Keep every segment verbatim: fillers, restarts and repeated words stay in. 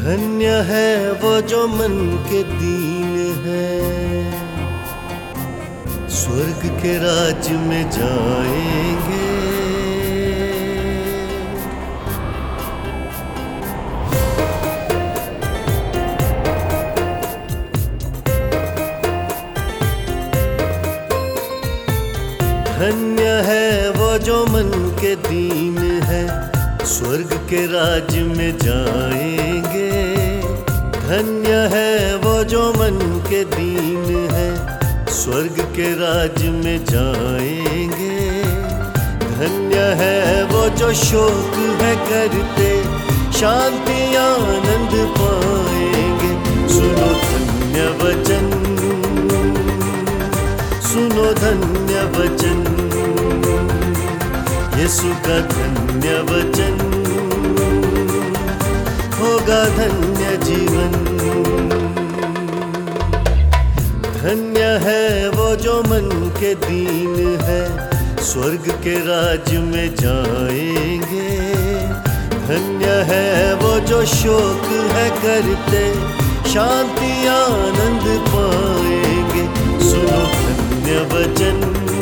धन्य है वो जो मन के दीन है, स्वर्ग के राज में जाएंगे। धन्य है वो जो मन के दीन है, स्वर्ग के राज में जाएंगे। धन्य है वो जो मन के दीन है, स्वर्ग के राज में जाएंगे। धन्य है वो जो शोक है करते, शांति आनंद पाएंगे। सुनो धन्य वचन, सुनो धन्य वचन, यीशु का धन्य वचन, होगा धन्य जीवन। धन्य है वो जो मन के दीन है, स्वर्ग के राज में जाएंगे। धन्य है वो जो शोक है करते, शांति आनंद पाएंगे। सुनो धन्य वचन,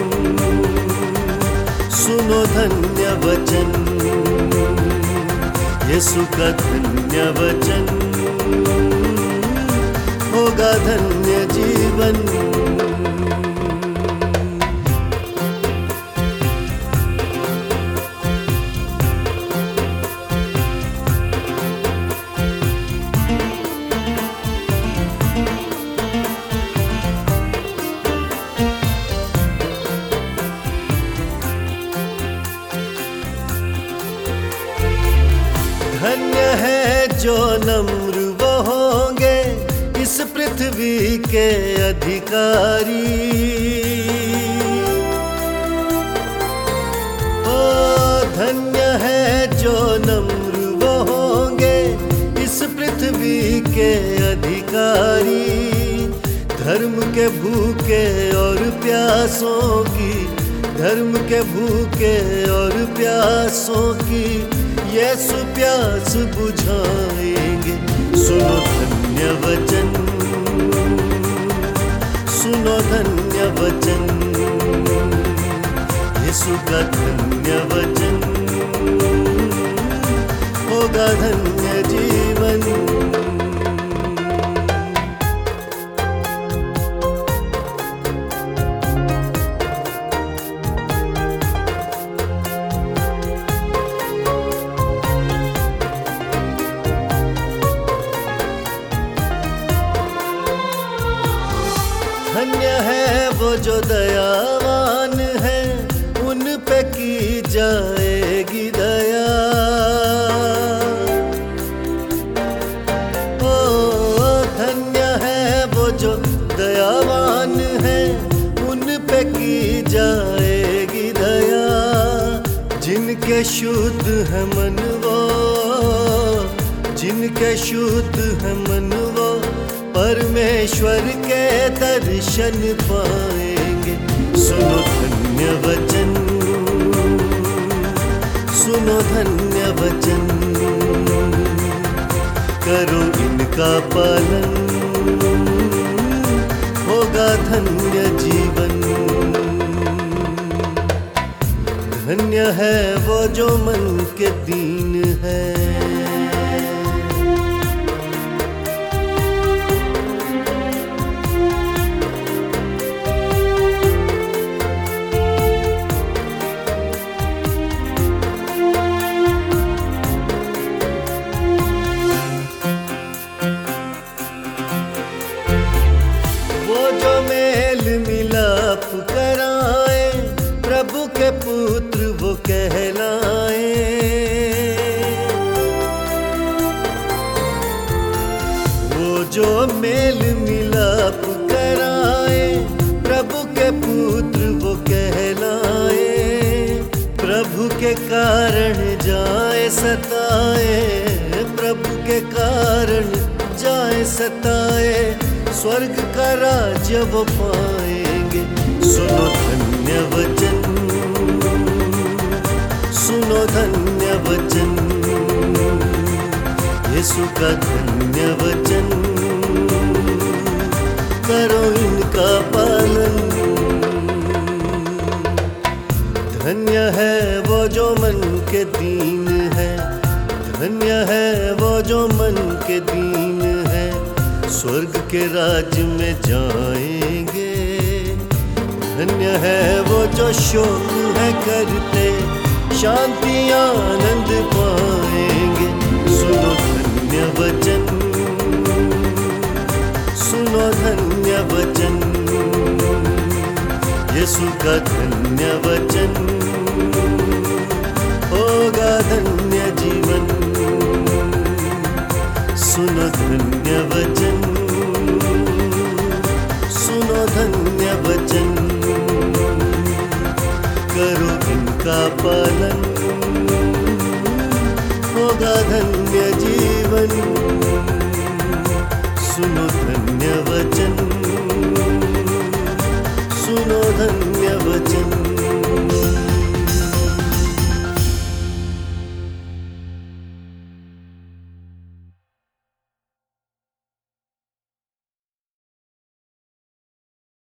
सुनो धन्य वचन, यीशु का धन्य वचन, होगा धन्य जीवन। धन्य है जो नम्र वो होंगे, इस पृथ्वी के अधिकारी। ओ धन्य है जो नम्र वो होंगे, इस पृथ्वी के अधिकारी। धर्म के भूखे और प्यासों की, धर्म के भूखे और प्यासों की यीशु प्यास बुझाएंगे। सुनो धन्य वचन, सुनो धन्य वचन, यीशु का धन्य वचन, होगा धन्य जीवन। धन्य है वो जो दयावान है, उन पे की जाएगी दया। ओ धन्य है वो जो दयावान है, उन पे की जाएगी दया। जिनके शुद्ध है मन वो, जिनके शुद्ध है मन वो, परमेश्वर के दर्शन पाएंगे। सुनो धन्य वचन, सुनो धन्य वचन, करो इनका पालन, होगा धन्य जीवन। धन्य है वो जो मन के दीन है। मिलाप कराए, प्रभु के पुत्र वो कहलाए। वो जो मेल मिलाप कराए, प्रभु के पुत्र वो कहलाए। प्रभु के कारण जाए सताए, प्रभु के कारण जाए सताए, स्वर्ग का राज्य वो पाएंगे। सुनो धन्य वचन, सुनो धन्य वचन, यीशु का धन्य वचन, करो इनका पालन। धन्य है वो जो मन के दीन है, धन्य है वो जो मन के दीन है, स्वर्ग के राज में जाएंगे। धन्य है वो जो शोक है करते, शांति आनंद पाएंगे। सुनो धन्य वचन, सुनो धन्य वचन, यीशु का धन्य वचन, होगा धन्य जीवन। सुनो धन्य वचन, सुनो धन्य वचन, करो इनका पालन, होगा धन्य जीवन। सुनो